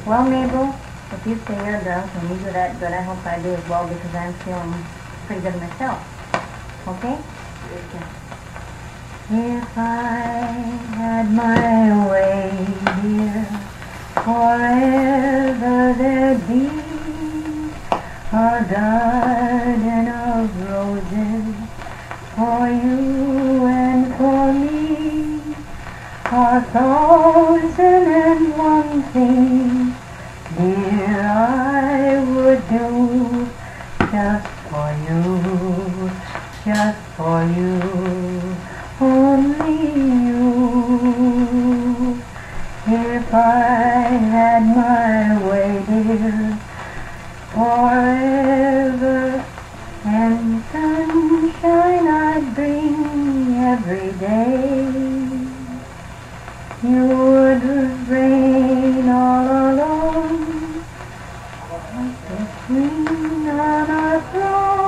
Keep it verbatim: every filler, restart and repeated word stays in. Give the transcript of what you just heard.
Well, Mabel, if you say you're drunk and you do that good, I hope I do as well because I'm feeling pretty good myself. Okay? If I had my way, dear, forever there'd be a garden of roses for you and for me, a thousand and one things, dear, I would do just for you, just for you, only you. If I had my way, dear, forever, and sunshine I'd bring every day, you would reign all alone, like a queen on a throne.